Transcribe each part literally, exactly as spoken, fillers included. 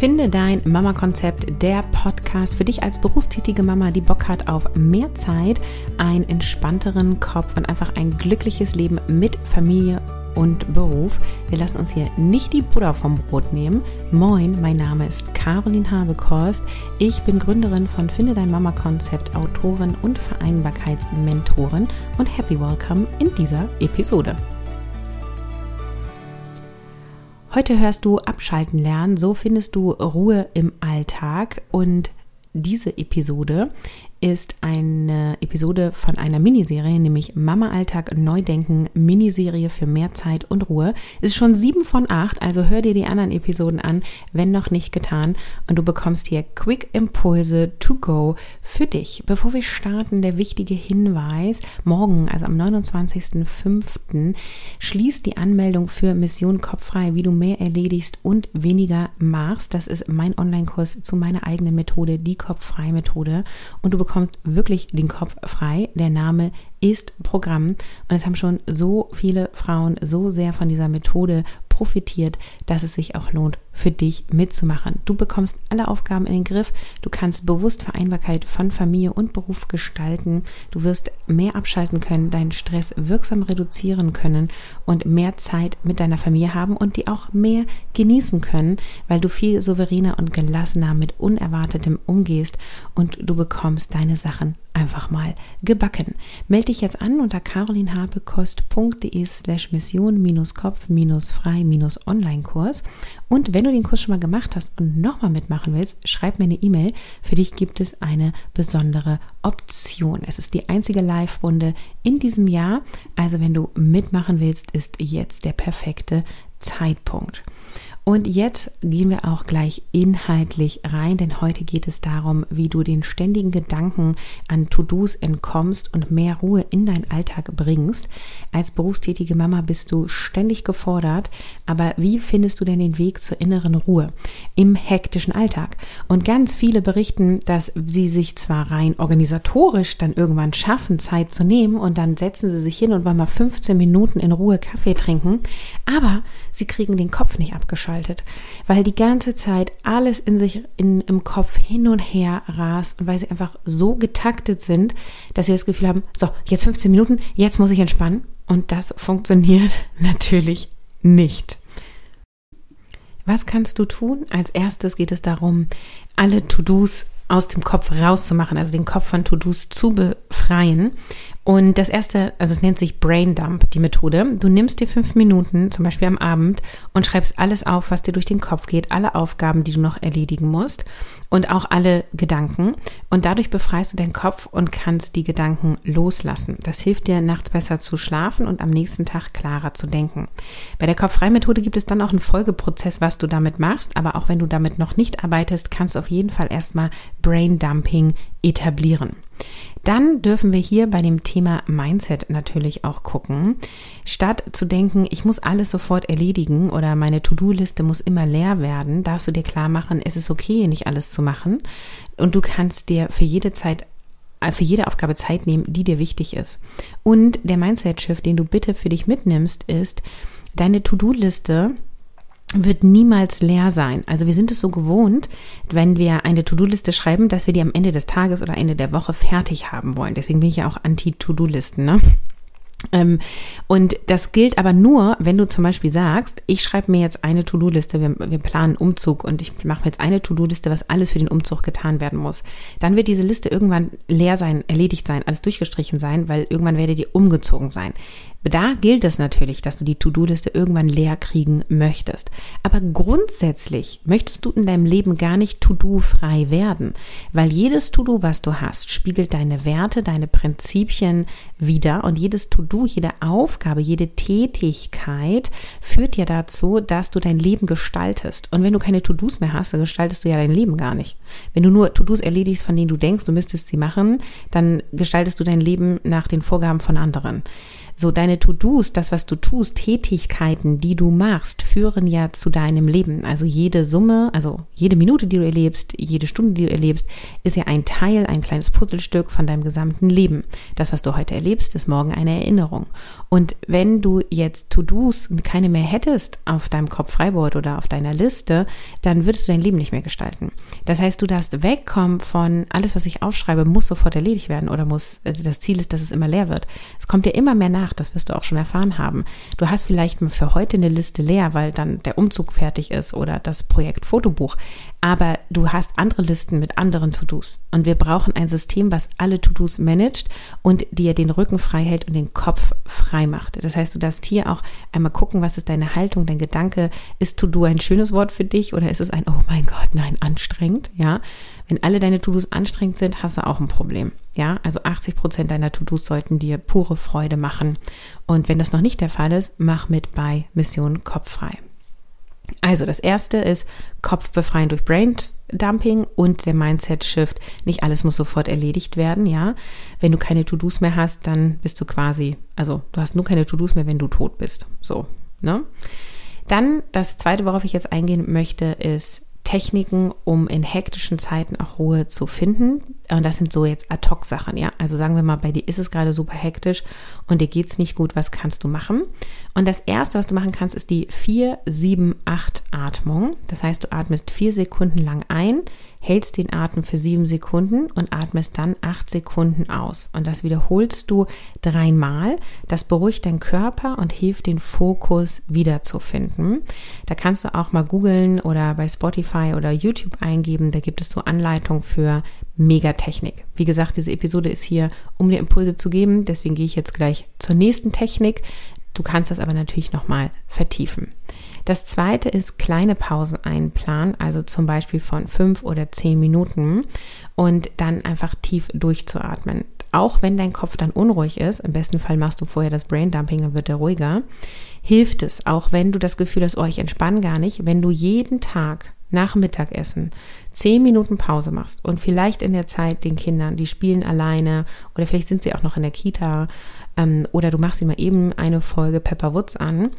Finde dein Mama-Konzept, der Podcast für dich als berufstätige Mama, die Bock hat auf mehr Zeit, einen entspannteren Kopf und einfach ein glückliches Leben mit Familie und Beruf. Wir lassen uns hier nicht die Butter vom Brot nehmen. Moin, mein Name ist Caroline Habekost. Ich bin Gründerin von Finde dein Mama-Konzept, Autorin und Vereinbarkeitsmentorin und happy welcome in dieser Episode. Heute hörst du Abschalten lernen, so findest du Ruhe im Alltag, und diese Episode ist eine Episode von einer Miniserie, nämlich Mama Alltag neu denken, Miniserie für mehr Zeit und Ruhe. Es ist schon sieben von acht, also hör dir die anderen Episoden an, wenn noch nicht getan, und du bekommst hier Quick Impulse to go für dich. Bevor wir starten, der wichtige Hinweis: Morgen, also am neunundzwanzigsten fünften schließt die Anmeldung für Mission Kopffrei, wie du mehr erledigst und weniger machst. Das ist mein Online-Kurs zu meiner eigenen Methode, die Kopffrei-Methode, und du bekommst wirklich den Kopf frei. Der Name ist Programm, und es haben schon so viele Frauen so sehr von dieser Methode profitiert, dass es sich auch lohnt, für dich mitzumachen. Du bekommst alle Aufgaben in den Griff, du kannst bewusst Vereinbarkeit von Familie und Beruf gestalten, du wirst mehr abschalten können, deinen Stress wirksam reduzieren können und mehr Zeit mit deiner Familie haben und die auch mehr genießen können, weil du viel souveräner und gelassener mit Unerwartetem umgehst und du bekommst deine Sachen einfach mal gebacken. Melde dich jetzt an unter carolinhabekost.de slash mission minus kopf minus frei minus Online-Kurs, und wenn du den Kurs schon mal gemacht hast und nochmal mitmachen willst, schreib mir eine E-Mail. Für dich gibt es eine besondere Option. Es ist die einzige Live-Runde in diesem Jahr, also wenn du mitmachen willst, ist jetzt der perfekte Zeitpunkt. Und jetzt gehen wir auch gleich inhaltlich rein, denn heute geht es darum, wie du den ständigen Gedanken an To-Dos entkommst und mehr Ruhe in deinen Alltag bringst. Als berufstätige Mama bist du ständig gefordert, aber wie findest du denn den Weg zur inneren Ruhe im hektischen Alltag? Und ganz viele berichten, dass sie sich zwar rein organisatorisch dann irgendwann schaffen, Zeit zu nehmen, und dann setzen sie sich hin und wollen mal fünfzehn Minuten in Ruhe Kaffee trinken, aber sie kriegen den Kopf nicht abgeschaltet, weil die ganze Zeit alles in sich in, im Kopf hin und her rast und weil sie einfach so getaktet sind, dass sie das Gefühl haben, so, jetzt fünfzehn Minuten, jetzt muss ich entspannen, und das funktioniert natürlich nicht. Was kannst du tun? Als erstes geht es darum, alle To-Dos aus dem Kopf rauszumachen, also den Kopf von To-Dos zu befreien. Und das erste, also es nennt sich Brain Dump, die Methode. Du nimmst dir fünf Minuten, zum Beispiel am Abend, und schreibst alles auf, was dir durch den Kopf geht, alle Aufgaben, die du noch erledigen musst, und auch alle Gedanken. Und dadurch befreist du deinen Kopf und kannst die Gedanken loslassen. Das hilft dir, nachts besser zu schlafen und am nächsten Tag klarer zu denken. Bei der Kopffrei-Methode gibt es dann auch einen Folgeprozess, was du damit machst. Aber auch wenn du damit noch nicht arbeitest, kannst du auf jeden Fall erstmal Brain Dumping etablieren. Dann dürfen wir hier bei dem Thema Mindset natürlich auch gucken. Statt zu denken, ich muss alles sofort erledigen oder meine To-Do-Liste muss immer leer werden, darfst du dir klar machen, es ist okay, nicht alles zu machen, und du kannst dir für jede Zeit, für jede Aufgabe Zeit nehmen, die dir wichtig ist. Und der Mindset-Shift, den du bitte für dich mitnimmst, ist, deine To-Do-Liste wird niemals leer sein. Also wir sind es so gewohnt, wenn wir eine To-Do-Liste schreiben, dass wir die am Ende des Tages oder Ende der Woche fertig haben wollen. Deswegen bin ich ja auch anti-To-Do-Listen, ne? Ähm, und das gilt aber nur, wenn du zum Beispiel sagst, ich schreibe mir jetzt eine To-Do-Liste, wir, wir planen Umzug und ich mache mir jetzt eine To-Do-Liste, was alles für den Umzug getan werden muss. Dann wird diese Liste irgendwann leer sein, erledigt sein, alles durchgestrichen sein, weil irgendwann werdet ihr umgezogen sein. Da gilt es natürlich, dass du die To-Do-Liste irgendwann leer kriegen möchtest. Aber grundsätzlich möchtest du in deinem Leben gar nicht To-Do-frei werden, weil jedes To-Do, was du hast, spiegelt deine Werte, deine Prinzipien wider, und jedes To-Do, jede Aufgabe, jede Tätigkeit führt ja dazu, dass du dein Leben gestaltest. Und wenn du keine To-Dos mehr hast, dann gestaltest du ja dein Leben gar nicht. Wenn du nur To-Dos erledigst, von denen du denkst, du müsstest sie machen, dann gestaltest du dein Leben nach den Vorgaben von anderen. So, deine deine To-Dos, das, was du tust, Tätigkeiten, die du machst, führen ja zu deinem Leben. Also jede Summe, also jede Minute, die du erlebst, jede Stunde, die du erlebst, ist ja ein Teil, ein kleines Puzzlestück von deinem gesamten Leben. Das, was du heute erlebst, ist morgen eine Erinnerung. Und wenn du jetzt To-Dos keine mehr hättest auf deinem Kopf-Freibord oder auf deiner Liste, dann würdest du dein Leben nicht mehr gestalten. Das heißt, du darfst wegkommen von alles, was ich aufschreibe, muss sofort erledigt werden oder muss, also das Ziel ist, dass es immer leer wird. Es kommt dir immer mehr nach, das wirst du auch schon erfahren haben. Du hast vielleicht für heute eine Liste leer, weil dann der Umzug fertig ist oder das Projekt Fotobuch, aber du hast andere Listen mit anderen To-Dos und wir brauchen ein System, was alle To-Dos managt und dir den Rücken frei hält und den Kopf frei macht. Das heißt, du darfst hier auch einmal gucken, was ist deine Haltung, dein Gedanke, ist To-Do ein schönes Wort für dich oder ist es ein, oh mein Gott, nein, anstrengend, ja? Wenn alle deine To-Dos anstrengend sind, hast du auch ein Problem, ja? Also achtzig Prozent deiner To-Dos sollten dir pure Freude machen und wenn das noch nicht der Fall ist, mach mit bei Mission Kopffrei. Also das erste ist Kopf befreien durch Braindumping und der Mindset-Shift. Nicht alles muss sofort erledigt werden, ja. Wenn du keine To-Dos mehr hast, dann bist du quasi, also du hast nur keine To-Dos mehr, wenn du tot bist. So, ne? Dann das zweite, worauf ich jetzt eingehen möchte, ist Techniken, um in hektischen Zeiten auch Ruhe zu finden. Und das sind so jetzt Ad-Hoc-Sachen, ja. Also sagen wir mal, bei dir ist es gerade super hektisch und dir geht's nicht gut, was kannst du machen? Und das Erste, was du machen kannst, ist die vier sieben acht Atmung. Das heißt, du atmest vier Sekunden lang ein, hältst den Atem für sieben Sekunden und atmest dann acht Sekunden aus. Und das wiederholst du dreimal. Das beruhigt deinen Körper und hilft, den Fokus wiederzufinden. Da kannst du auch mal googeln oder bei Spotify oder YouTube eingeben. Da gibt es so Anleitungen für Megatechnik. Wie gesagt, diese Episode ist hier, um dir Impulse zu geben. Deswegen gehe ich jetzt gleich zur nächsten Technik. Du kannst das aber natürlich nochmal vertiefen. Das zweite ist kleine Pausen einplanen, also zum Beispiel von fünf oder zehn Minuten und dann einfach tief durchzuatmen. Auch wenn dein Kopf dann unruhig ist, im besten Fall machst du vorher das Braindumping, dann wird er ruhiger, hilft es, auch wenn du das Gefühl hast, oh, ich entspanne gar nicht, wenn du jeden Tag nach Mittagessen zehn Minuten Pause machst und vielleicht in der Zeit den Kindern, die spielen alleine oder vielleicht sind sie auch noch in der Kita ähm, oder du machst sie mal eben eine Folge Pepper Woods an.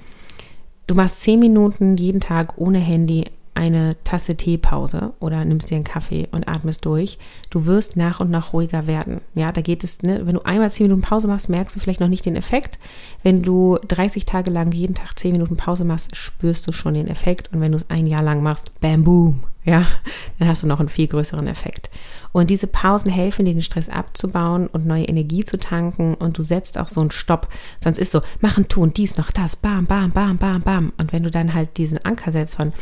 Du machst zehn Minuten jeden Tag ohne Handy eine Tasse Teepause oder nimmst dir einen Kaffee und atmest durch. Du wirst nach und nach ruhiger werden. Ja, da geht es, ne, wenn du einmal zehn Minuten Pause machst, merkst du vielleicht noch nicht den Effekt. Wenn du dreißig Tage lang jeden Tag zehn Minuten Pause machst, spürst du schon den Effekt. Und wenn du es ein Jahr lang machst, bam, boom, ja, dann hast du noch einen viel größeren Effekt. Und diese Pausen helfen dir, den Stress abzubauen und neue Energie zu tanken. Und du setzt auch so einen Stopp. Sonst ist so, machen, tun, dies, noch das, bam, bam, bam, bam, bam. Und wenn du dann halt diesen Anker setzt von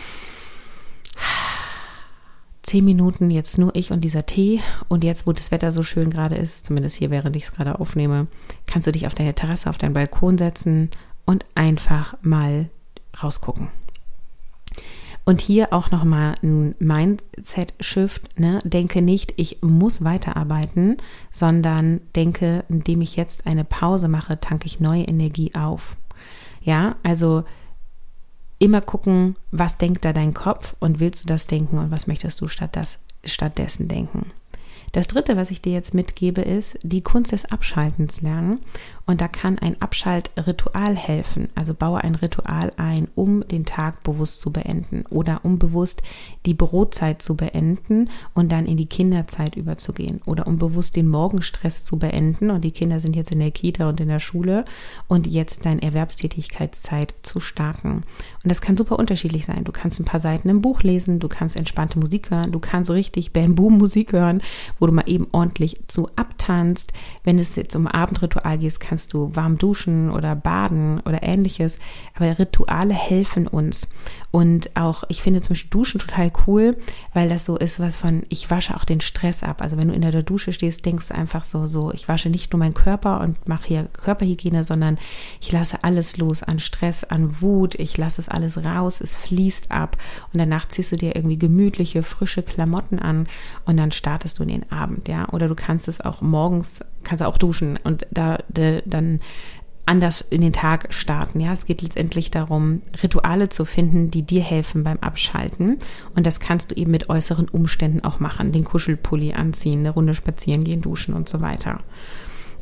zehn Minuten, jetzt nur ich und dieser Tee und jetzt, wo das Wetter so schön gerade ist, zumindest hier, während ich es gerade aufnehme, kannst du dich auf deine Terrasse, auf deinen Balkon setzen und einfach mal rausgucken. Und hier auch nochmal ein Mindset-Shift, ne? Denke nicht, ich muss weiterarbeiten, sondern denke, indem ich jetzt eine Pause mache, tanke ich neue Energie auf. Ja, also immer gucken, was denkt da dein Kopf und willst du das denken und was möchtest du statt das, stattdessen denken. Das dritte, was ich dir jetzt mitgebe, ist die Kunst des Abschaltens lernen. Und da kann ein Abschaltritual helfen. Also baue ein Ritual ein, um den Tag bewusst zu beenden oder um bewusst die Bürozeit zu beenden und dann in die Kinderzeit überzugehen oder um bewusst den Morgenstress zu beenden und die Kinder sind jetzt in der Kita und in der Schule und jetzt deine Erwerbstätigkeitszeit zu starten. Und das kann super unterschiedlich sein. Du kannst ein paar Seiten im Buch lesen, du kannst entspannte Musik hören, du kannst richtig Bam-Boom-Musik hören, wo du mal eben ordentlich zu abtanzt. Wenn es jetzt um Abendritual geht, kannst du warm duschen oder baden oder ähnliches. Aber Rituale helfen uns. Und auch, ich finde zum Beispiel Duschen total cool, weil das so ist was von, ich wasche auch den Stress ab. Also wenn du in der Dusche stehst, denkst du einfach so, so, ich wasche nicht nur meinen Körper und mache hier Körperhygiene, sondern ich lasse alles los an Stress, an Wut. Ich lasse es alles raus, es fließt ab. Und danach ziehst du dir irgendwie gemütliche, frische Klamotten an und dann startest du in den Abend, ja. Oder du kannst es auch morgens, kannst auch duschen und da, da dann anders in den Tag starten. Ja, es geht letztendlich darum, Rituale zu finden, die dir helfen beim Abschalten. Und das kannst du eben mit äußeren Umständen auch machen. Den Kuschelpulli anziehen, eine Runde spazieren gehen, duschen und so weiter.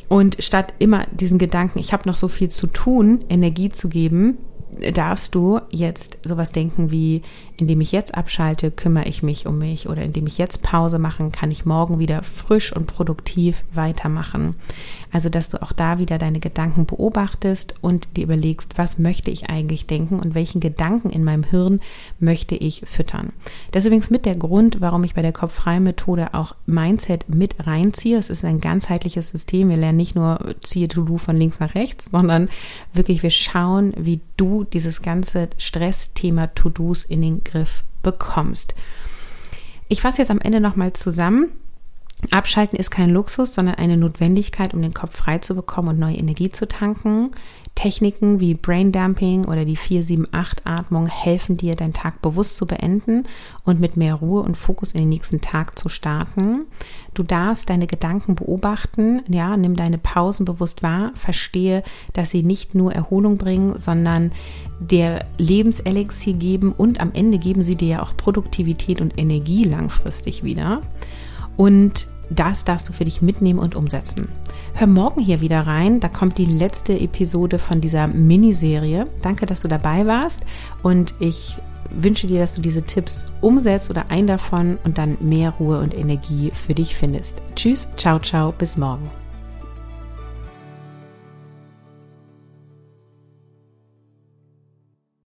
Und statt immer diesen Gedanken, ich habe noch so viel zu tun, Energie zu geben, darfst du jetzt sowas denken wie, indem ich jetzt abschalte, kümmere ich mich um mich, oder indem ich jetzt Pause mache, kann ich morgen wieder frisch und produktiv weitermachen. Also, dass du auch da wieder deine Gedanken beobachtest und dir überlegst, was möchte ich eigentlich denken und welchen Gedanken in meinem Hirn möchte ich füttern. Das ist übrigens mit der Grund, warum ich bei der Kopf-frei-Methode auch Mindset mit reinziehe. Es ist ein ganzheitliches System. Wir lernen nicht nur ziehe To-Do von links nach rechts, sondern wirklich wir schauen, wie du dieses ganze Stressthema To-Dos in den Griff bekommst. Ich fasse jetzt am Ende nochmal zusammen. Abschalten ist kein Luxus, sondern eine Notwendigkeit, um den Kopf frei zu bekommen und neue Energie zu tanken. Techniken wie Braindumping oder die vier sieben acht Atmung helfen dir, deinen Tag bewusst zu beenden und mit mehr Ruhe und Fokus in den nächsten Tag zu starten. Du darfst deine Gedanken beobachten, ja, nimm deine Pausen bewusst wahr, verstehe, dass sie nicht nur Erholung bringen, sondern dir Lebenselixier geben, und am Ende geben sie dir ja auch Produktivität und Energie langfristig wieder. Und das darfst du für dich mitnehmen und umsetzen. Hör morgen hier wieder rein, da kommt die letzte Episode von dieser Miniserie. Danke, dass du dabei warst, und ich wünsche dir, dass du diese Tipps umsetzt oder einen davon und dann mehr Ruhe und Energie für dich findest. Tschüss, ciao, ciao, bis morgen.